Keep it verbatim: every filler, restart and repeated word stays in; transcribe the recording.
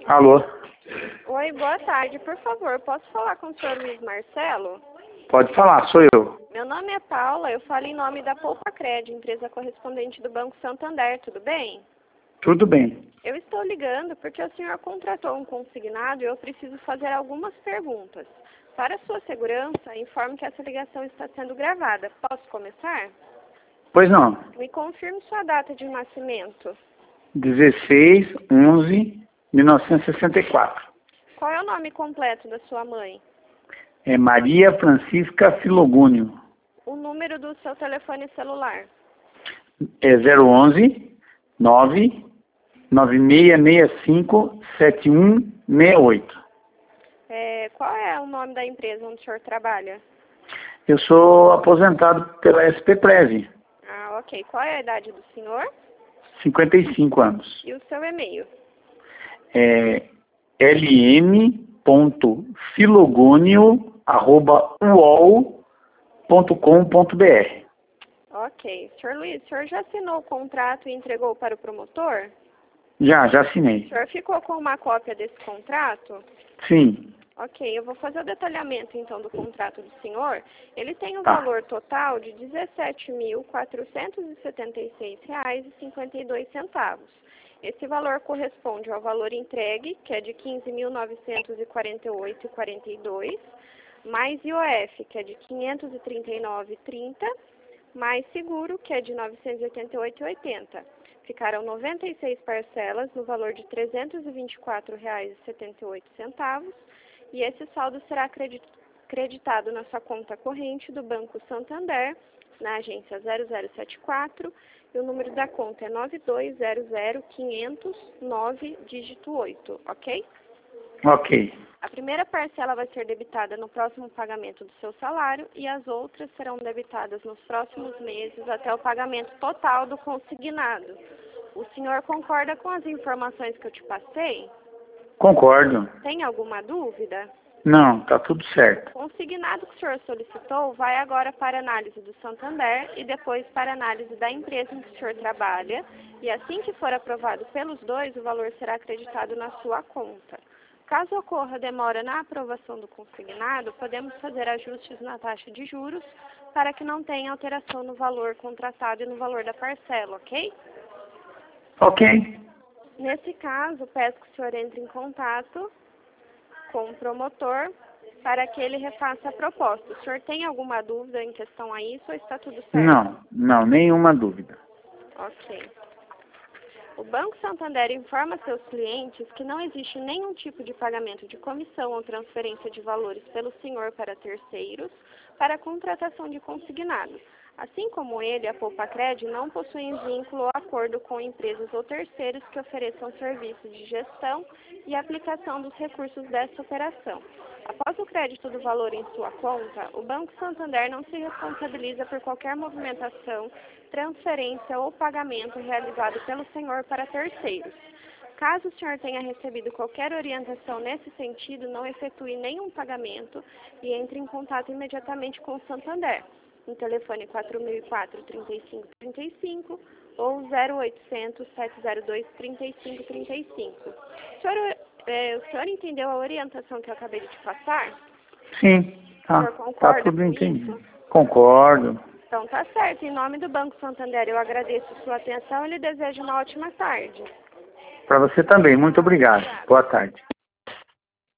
Alô? Oi, boa tarde. Por favor, posso falar com o senhor Luiz Marcelo? Pode falar, sou eu. Meu nome é Paula, eu falo em nome da Poupacred, empresa correspondente do Banco Santander, tudo bem? Tudo bem. Eu estou ligando porque o senhor contratou um consignado e eu preciso fazer algumas perguntas. Para sua segurança, informe que essa ligação está sendo gravada. Posso começar? Pois não. Me confirme sua data de nascimento. dezesseis de onze de mil novecentos e sessenta e quatro. Qual é o nome completo da sua mãe? É Maria Francisca Filogúnio. O número do seu telefone celular? É zero onze nove nove seis seis cinco sete um seis oito. É, qual é o nome da empresa onde o senhor trabalha? Eu sou aposentado pela S P Prev. Ah, ok. Qual é a idade do senhor? cinquenta e cinco anos. E o seu e-mail? É lm ponto filogúnio arroba uol ponto com ponto br. Ok. senhor Luiz, o senhor já assinou o contrato e entregou para o promotor? Já, já O assinei. senhor ficou com uma cópia desse contrato? Sim. Ok, eu vou fazer o detalhamento então do contrato do senhor. Ele tem um Tá. valor total de dezessete mil quatrocentos e setenta e seis reais e cinquenta e dois centavos. Esse valor corresponde ao valor entregue, que é de quinze mil novecentos e quarenta e oito reais e quarenta e dois centavos, mais I O F, que é de quinhentos e trinta e nove reais e trinta centavos, mais seguro, que é de novecentos e oitenta e oito reais e oitenta centavos. Ficaram noventa e seis parcelas no valor de trezentos e vinte e quatro reais e setenta e oito centavos. E esse saldo será creditado na sua conta corrente do Banco Santander, na agência zero zero sete quatro, e o número da conta é nove dois zero zero quinhentos nove, dígito oito, ok? Ok. A primeira parcela vai ser debitada no próximo pagamento do seu salário e as outras serão debitadas nos próximos meses até o pagamento total do consignado. O senhor concorda com as informações que eu te passei? Concordo. Tem alguma dúvida? Não, tá tudo certo. O consignado que o senhor solicitou vai agora para análise do Santander e depois para análise da empresa em que o senhor trabalha. E assim que for aprovado pelos dois, o valor será acreditado na sua conta. Caso ocorra demora na aprovação do consignado, podemos fazer ajustes na taxa de juros para que não tenha alteração no valor contratado e no valor da parcela, ok? Ok. Nesse caso, peço que o senhor entre em contato com o promotor para que ele refaça a proposta. O senhor tem alguma dúvida em questão a isso ou está tudo certo? Não, não, nenhuma dúvida. Ok. O Banco Santander informa seus clientes que não existe nenhum tipo de pagamento de comissão ou transferência de valores pelo senhor para terceiros para a contratação de consignado. Assim como ele, a Poupacred não possui vínculo ou acordo com empresas ou terceiros que ofereçam serviços de gestão e aplicação dos recursos dessa operação. Após o crédito do valor em sua conta, o Banco Santander não se responsabiliza por qualquer movimentação, transferência ou pagamento realizado pelo senhor para terceiros. Caso o senhor tenha recebido qualquer orientação nesse sentido, não efetue nenhum pagamento e entre em contato imediatamente com o Santander, no telefone quatro mil e quatro, trinta e cinco, trinta e cinco ou zero oitocentos, sete zero dois, trinta e cinco, trinta e cinco. O senhor, é, o senhor entendeu a orientação que eu acabei de te passar? Sim, tá, O senhor tá concorda tudo com entendido. isso? Concordo. Então tá certo. Em nome do Banco Santander, eu agradeço a sua atenção e lhe desejo uma ótima tarde. Para você também, muito obrigado. Boa tarde.